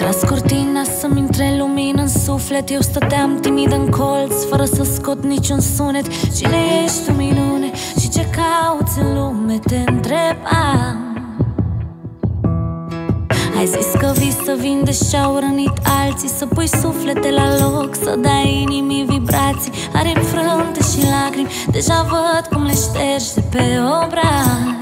tras cortina să-mi intre lumină în suflet. Eu stăteam timid în colț, fără să scot niciun sunet. Cine ești, o minune, și ce cauți în lume, te întrebam. Ai zis că vii să vindești ce-au rănit alții, să pui suflete la loc, să dai inimii vibrații. Are frunte și lacrimi, deja văd cum le ștergi de pe obraz.